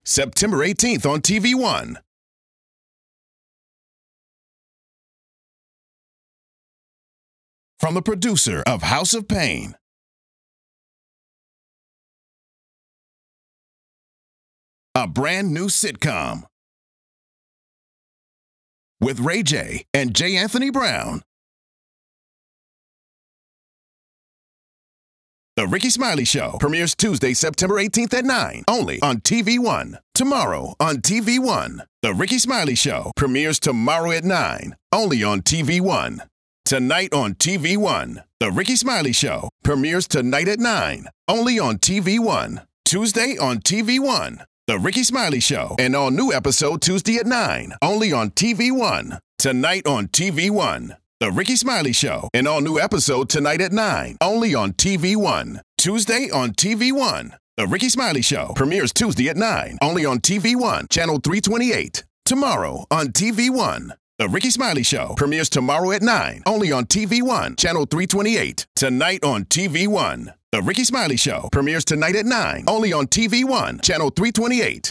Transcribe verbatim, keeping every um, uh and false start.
September eighteenth on T V One. From the producer of House of Pain, a brand new sitcom with Ray J and J. Anthony Brown. The Ricky Smiley Show premieres Tuesday, September eighteenth at nine, only on T V One. Tomorrow on T V One. The Ricky Smiley Show premieres tomorrow at nine, only on T V One. Tonight on T V One. The Ricky Smiley Show premieres tonight at nine, only on T V One. Tuesday on T V One. The Ricky Smiley Show, an all-new episode Tuesday at nine, only on T V One. Tonight on T V One. The Ricky Smiley Show, an all-new episode tonight at nine, only on T V One. Tuesday on T V One. The Ricky Smiley Show premieres Tuesday at nine, only on T V One, channel three twenty-eight. Tomorrow on T V One. The Ricky Smiley Show premieres tomorrow at nine, only on T V One, channel three twenty-eight. Tonight on T V One. The Ricky Smiley Show premieres tonight at nine, only on T V One, channel three twenty-eight.